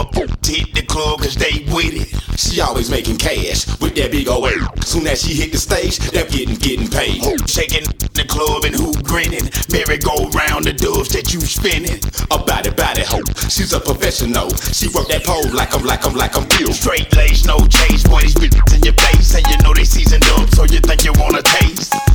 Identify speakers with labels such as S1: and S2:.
S1: hit the club cause they with it. She always making cash with that big old ass. Soon as she hit the stage, they're getting paid. Shaking the club and who grinning. Merry go round the doves that you spinning. About it, ho. She's a professional. She work that pole like I'm Bill. Straight lace, no chase. Boy, these bitches in your face. And you know they seasoned up, so you think you wanna taste.